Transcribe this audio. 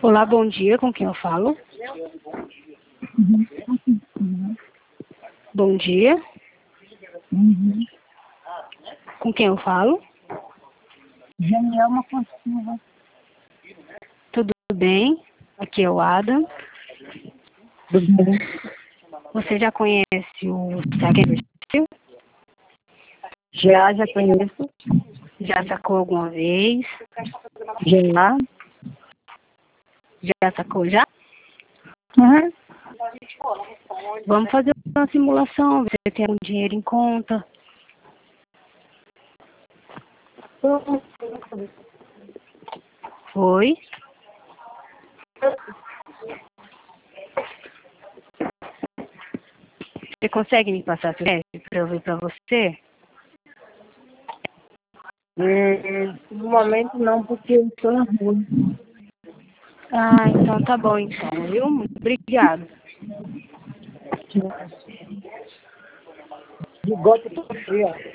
Olá, bom dia. Com quem eu falo? Bom dia. Com quem eu falo? Genielma Silva. Tudo bem? Aqui é o Adam. Tudo bem? Você já conhece o Saque? Já conheço. Já sacou alguma vez? Já. Já sacou já? Uhum. Vamos fazer uma simulação. Você tem algum dinheiro em conta? Oi? Você consegue me passar seu teste para eu ver para você? No momento não, porque eu estou na rua. Ah, então tá bom então, viu? Muito obrigada. De golpe eu tô frio, ó.